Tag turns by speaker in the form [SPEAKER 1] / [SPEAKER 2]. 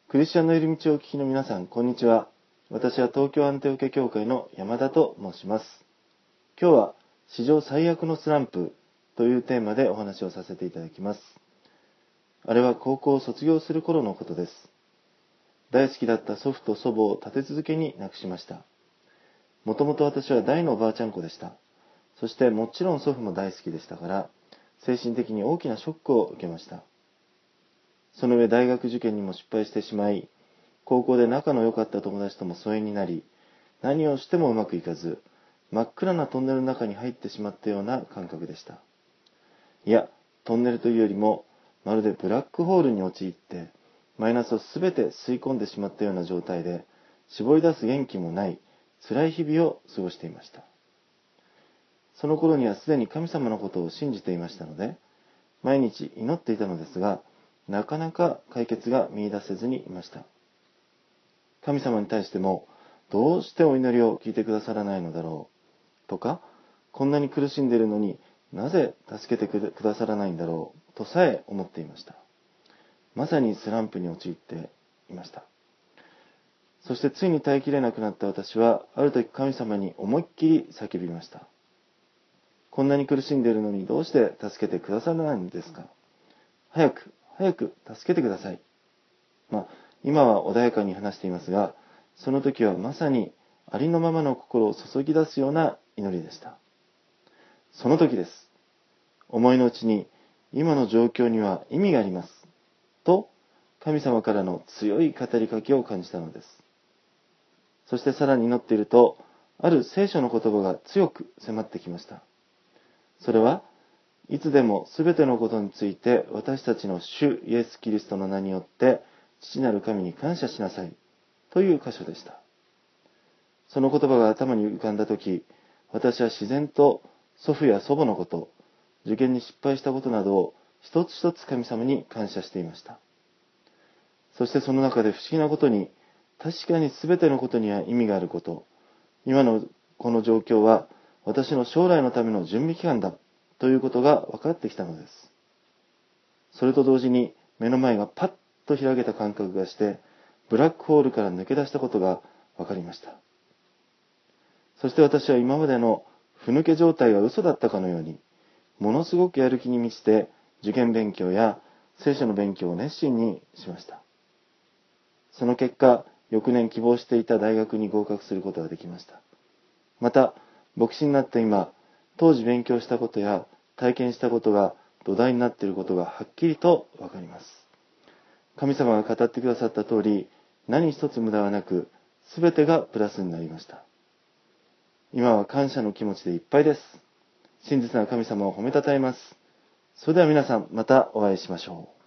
[SPEAKER 1] クリスチャンのいる道をお聞きの皆さん、こんにちは。私は東京アンテオケ教会の山田と申します。今日は史上最悪のスランプというテーマでお話をさせていただきます。あれは高校を卒業する頃のことです。大好きだった祖父と祖母を立て続けに亡くしました。もともと私は大のおばあちゃん子でした。そしてもちろん祖父も大好きでしたから、精神的に大きなショックを受けました。その上大学受験にも失敗してしまい、高校で仲の良かった友達とも疎遠になり、何をしてもうまくいかず、真っ暗なトンネルの中に入ってしまったような感覚でした。いや、トンネルというよりも、まるでブラックホールに陥って、マイナスをすべて吸い込んでしまったような状態で、絞り出す元気もない辛い日々を過ごしていました。その頃にはすでに神様のことを信じていましたので、毎日祈っていたのですが、なかなか解決が見出せずにいました。神様に対しても、どうしてお祈りを聞いてくださらないのだろうとか、こんなに苦しんでいるのになぜ助けてくださらないんだろうとさえ思っていました。まさにスランプに陥っていました。そしてついに耐えきれなくなった私は、ある時神様に思いっきり叫びました。こんなに苦しんでいるのにどうして助けてくださらないんですか？早く助けてください。今は穏やかに話していますが、その時はまさにありのままの心を注ぎ出すような祈りでした。その時です。思いのうちに、今の状況には意味があります。と、神様からの強い語りかけを感じたのです。そしてさらに祈っていると、ある聖書の言葉が強く迫ってきました。それは、いつでもすべてのことについて私たちの主イエス・キリストの名によって父なる神に感謝しなさいという箇所でした。その言葉が頭に浮かんだとき、私は自然と祖父や祖母のこと、受験に失敗したことなどを一つ一つ神様に感謝していました。そしてその中で不思議なことに、確かにすべてのことには意味があること、今のこの状況は私の将来のための準備期間だということが分かってきたのです。それと同時に目の前がパッと開けた感覚がして、ブラックホールから抜け出したことが分かりました。そして私は今までのふぬけ状態が嘘だったかのように、ものすごくやる気に満ちて受験勉強や聖書の勉強を熱心にしました。その結果、翌年希望していた大学に合格することができました。また、牧師になった今、当時勉強したことや体験したことが土台になっていることがはっきりとわかります。神様が語ってくださった通り、何一つ無駄はなく、すべてがプラスになりました。今は感謝の気持ちでいっぱいです。真実な神様を褒めたたえます。それでは皆さん、またお会いしましょう。